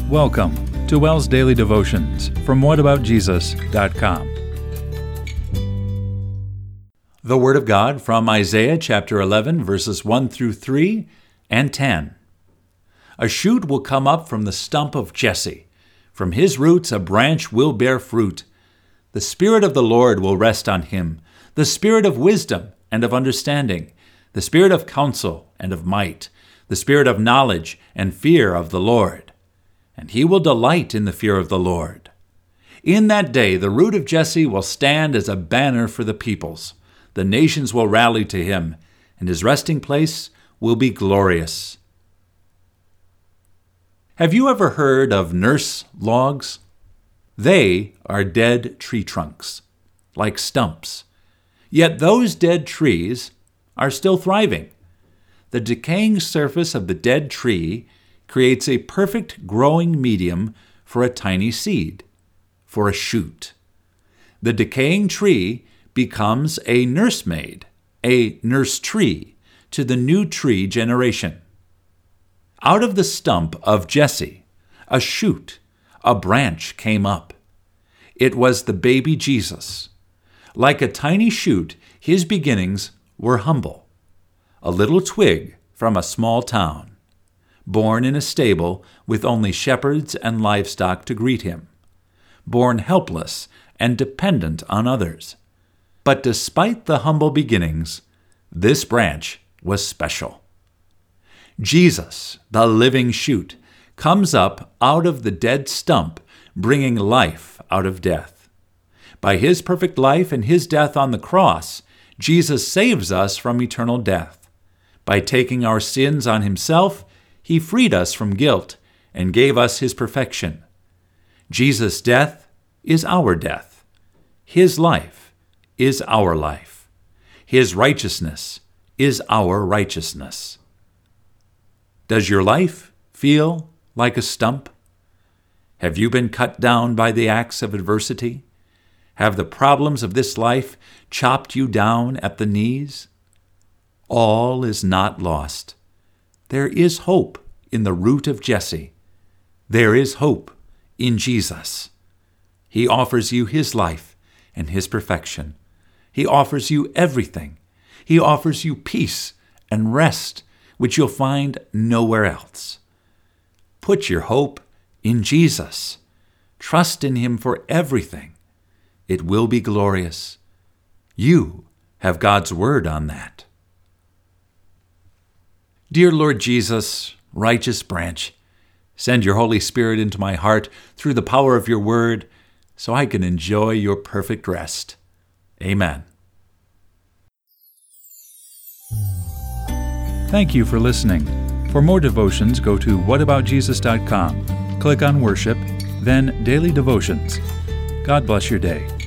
Welcome to WELL's Daily Devotions from whataboutjesus.com. The Word of God from Isaiah chapter 11, verses 1 through 3 and 10. A shoot will come up from the stump of Jesse. From his roots a branch will bear fruit. The Spirit of the Lord will rest on him, the Spirit of wisdom and of understanding, the Spirit of counsel and of might, the Spirit of knowledge and fear of the Lord. And he will delight in the fear of the Lord. In that day the root of Jesse will stand as a banner for the peoples. The nations will rally to him, and his resting place will be glorious. Have you ever heard of nurse logs? They are dead tree trunks, like stumps. Yet those dead trees are still thriving. The decaying surface of the dead tree creates a perfect growing medium for a tiny seed, for a shoot. The decaying tree becomes a nursemaid, a nurse tree, to the new tree generation. Out of the stump of Jesse, a shoot, a branch came up. It was the baby Jesus. Like a tiny shoot, his beginnings were humble. A little twig from a small town, born in a stable with only shepherds and livestock to greet him, born helpless and dependent on others. But despite the humble beginnings, this branch was special. Jesus, the living shoot, comes up out of the dead stump, bringing life out of death. By his perfect life and his death on the cross, Jesus saves us from eternal death. By taking our sins on himself, he freed us from guilt and gave us his perfection. Jesus' death is our death. His life is our life. His righteousness is our righteousness. Does your life feel like a stump? Have you been cut down by the axe of adversity? Have the problems of this life chopped you down at the knees? All is not lost. There is hope in the root of Jesse. There is hope in Jesus. He offers you his life and his perfection. He offers you everything. He offers you peace and rest, which you'll find nowhere else. Put your hope in Jesus. Trust in him for everything. It will be glorious. You have God's word on that. Dear Lord Jesus, righteous branch, send your Holy Spirit into my heart through the power of your word so I can enjoy your perfect rest. Amen. Thank you for listening. For more devotions, go to whataboutjesus.com. Click on Worship, then Daily Devotions. God bless your day.